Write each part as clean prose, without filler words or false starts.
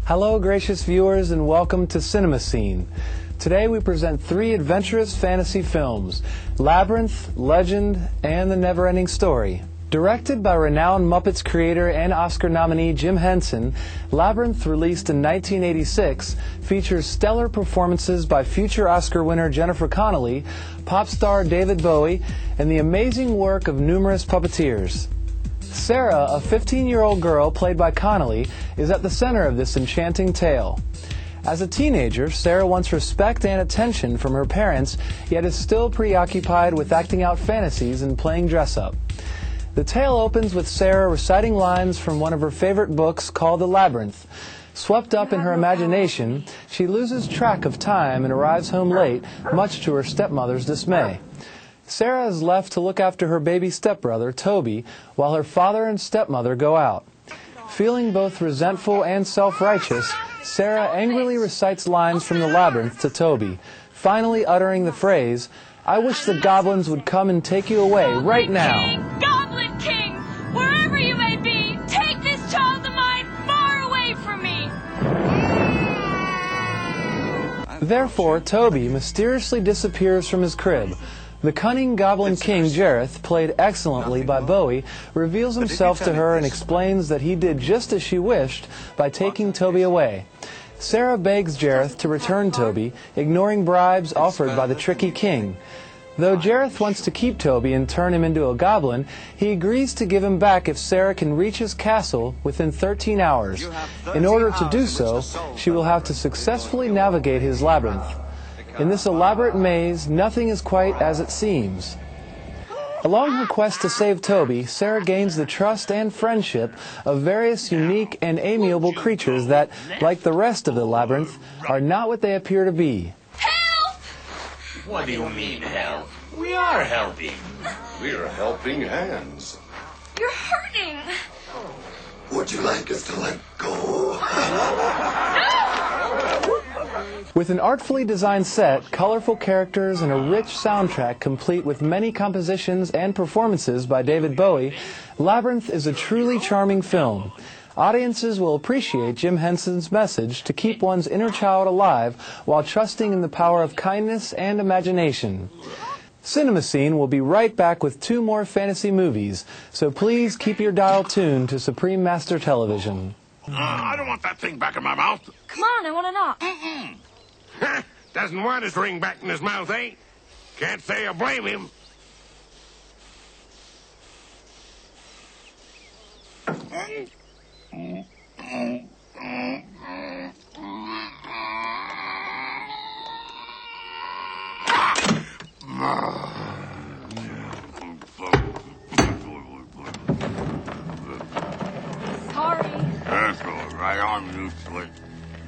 Hello, gracious viewers, and welcome to Cinema Scene. Today we present three adventurous fantasy films, Labyrinth, Legend, and The Never-Ending Story. Directed by renowned Muppets creator and Oscar nominee Jim Henson, Labyrinth, released in 1986, features stellar performances by future Oscar winner Jennifer Connelly, pop star David Bowie, and the amazing work of numerous puppeteers. Sarah, a 15-year-old girl played by Connelly, is at the center of this enchanting tale. As a teenager, Sarah wants respect and attention from her parents, yet is still preoccupied with acting out fantasies and playing dress-up. The tale opens with Sarah reciting lines from one of her favorite books called The Labyrinth. Swept up in her imagination, she loses track of time and arrives home late, much to her stepmother's dismay. Sarah is left to look after her baby stepbrother, Toby, while her father and stepmother go out. Feeling both resentful and self-righteous, Sarah angrily recites lines from The Labyrinth to Toby, finally uttering the phrase, "I wish the goblins would come and take you away right now." Goblin King, wherever you may be, take this child of mine far away from me. Therefore, Toby mysteriously disappears from his crib. The cunning Goblin King Jareth, played excellently by Bowie, reveals himself to her and explains that he did just as she wished by taking Toby away. Sarah begs Jareth to return Toby, ignoring bribes offered by the tricky king. Though Jareth wants to keep Toby and turn him into a goblin, he agrees to give him back if Sarah can reach his castle within 13 hours. In order to do so, she will have to successfully navigate his labyrinth. In this elaborate maze, nothing is quite as it seems. Along her quest to save Toby, Sarah gains the trust and friendship of various unique and amiable creatures that, like the rest of the labyrinth, are not what they appear to be. Help! What do you mean, help? We are helping. We're helping hands. You're hurting. Would you like us to let go? With an artfully designed set, colorful characters, and a rich soundtrack complete with many compositions and performances by David Bowie, Labyrinth is a truly charming film. Audiences will appreciate Jim Henson's message to keep one's inner child alive while trusting in the power of kindness and imagination. Cinema Scene will be right back with two more fantasy movies, so please keep your dial tuned to Supreme Master Television. I don't want that thing back in my mouth. Come on, I want to knock. Doesn't want his ring back in his mouth, eh? Can't say I blame him. Sorry. That's all right, I'm used to it.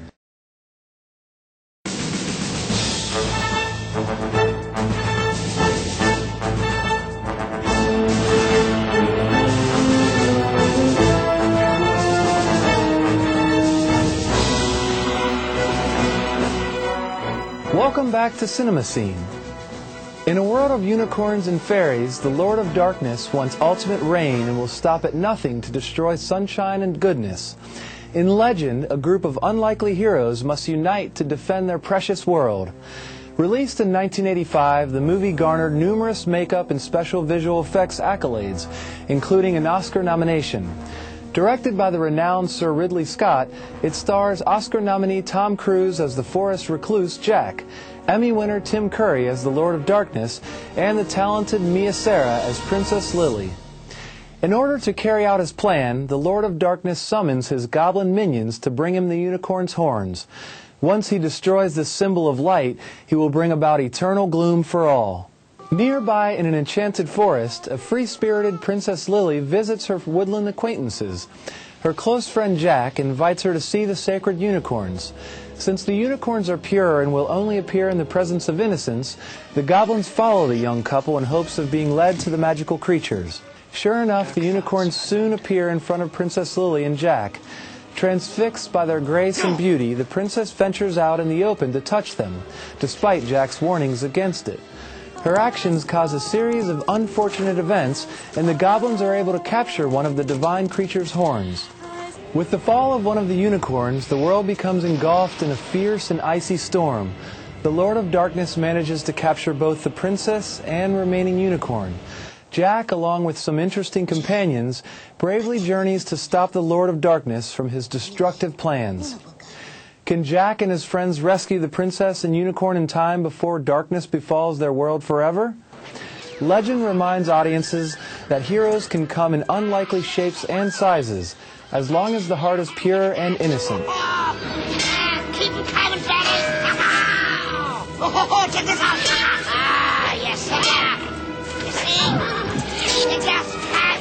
Welcome back to Cinema Scene. In a world of unicorns and fairies, the Lord of Darkness wants ultimate reign and will stop at nothing to destroy sunshine and goodness. In Legend, a group of unlikely heroes must unite to defend their precious world. Released in 1985, the movie garnered numerous makeup and special visual effects accolades, including an Oscar nomination. Directed by the renowned Sir Ridley Scott, it stars Oscar nominee Tom Cruise as the forest recluse Jack, Emmy winner Tim Curry as the Lord of Darkness, and the talented Mia Sara as Princess Lily. In order to carry out his plan, the Lord of Darkness summons his goblin minions to bring him the unicorn's horns. Once he destroys this symbol of light, he will bring about eternal gloom for all. Nearby in an enchanted forest, a free-spirited Princess Lily visits her woodland acquaintances. Her close friend Jack invites her to see the sacred unicorns. Since the unicorns are pure and will only appear in the presence of innocence, the goblins follow the young couple in hopes of being led to the magical creatures. Sure enough, the unicorns soon appear in front of Princess Lily and Jack. Transfixed by their grace and beauty, the princess ventures out in the open to touch them, despite Jack's warnings against it. Her actions cause a series of unfortunate events, and the goblins are able to capture one of the divine creature's horns. With the fall of one of the unicorns, the world becomes engulfed in a fierce and icy storm. The Lord of Darkness manages to capture both the princess and remaining unicorn. Jack, along with some interesting companions, bravely journeys to stop the Lord of Darkness from his destructive plans. Can Jack and his friends rescue the princess and unicorn in time before darkness befalls their world forever? Legend reminds audiences that heroes can come in unlikely shapes and sizes, as long as the heart is pure and innocent. Keep them coming, fellas! Oh, check this out! Yes, sir! You see? You just can't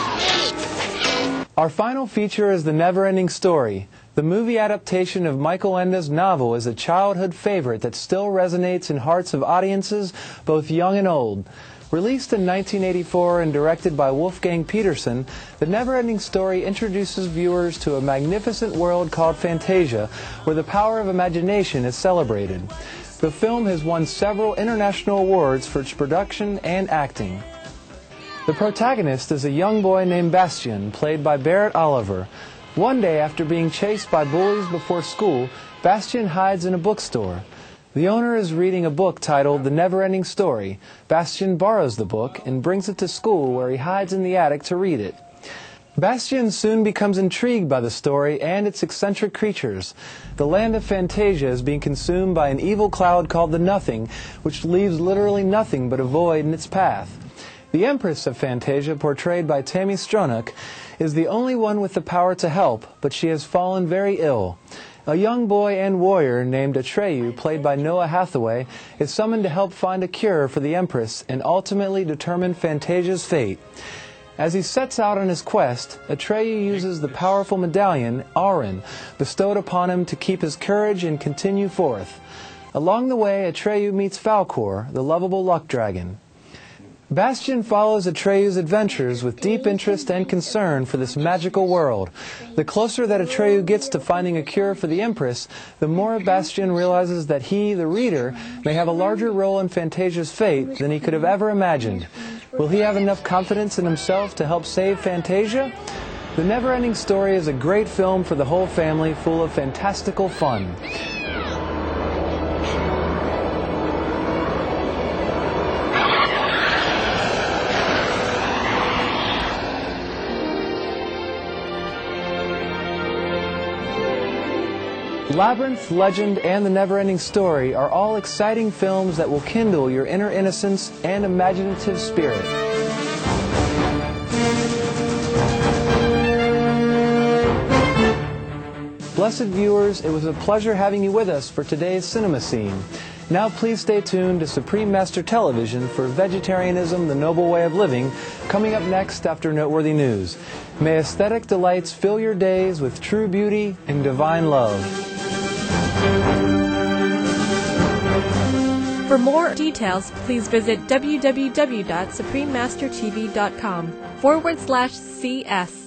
beat me! Our final feature is The Never-Ending Story. The movie adaptation of Michael Ende's novel is a childhood favorite that still resonates in hearts of audiences, both young and old. Released in 1984 and directed by Wolfgang Petersen, The Never-Ending Story introduces viewers to a magnificent world called Fantasia, where the power of imagination is celebrated. The film has won several international awards for its production and acting. The protagonist is a young boy named Bastien, played by Barrett Oliver. One day, after being chased by bullies before school, Bastien hides in a bookstore. The owner is reading a book titled The Never-Ending Story. Bastien borrows the book and brings it to school, where he hides in the attic to read it. Bastien soon becomes intrigued by the story and its eccentric creatures. The land of Fantasia is being consumed by an evil cloud called the Nothing, which leaves literally nothing but a void in its path. The Empress of Fantasia, portrayed by Tammy Stronach, is the only one with the power to help, but she has fallen very ill. A young boy and warrior named Atreyu, played by Noah Hathaway, is summoned to help find a cure for the Empress and ultimately determine Fantasia's fate. As he sets out on his quest, Atreyu uses the powerful medallion, Auron, bestowed upon him to keep his courage and continue forth. Along the way, Atreyu meets Falkor, the lovable luck dragon. Bastien follows Atreyu's adventures with deep interest and concern for this magical world. The closer that Atreyu gets to finding a cure for the Empress, the more Bastien realizes that he, the reader, may have a larger role in Fantasia's fate than he could have ever imagined. Will he have enough confidence in himself to help save Fantasia? The Never-Ending Story is a great film for the whole family, full of fantastical fun. Labyrinth, Legend, and The Never-Ending Story are all exciting films that will kindle your inner innocence and imaginative spirit. Blessed viewers, it was a pleasure having you with us for today's Cinema Scene. Now please stay tuned to Supreme Master Television for Vegetarianism, the Noble Way of Living, coming up next after Noteworthy News. May aesthetic delights fill your days with true beauty and divine love. For more details, please visit www.suprememastertv.com/CS.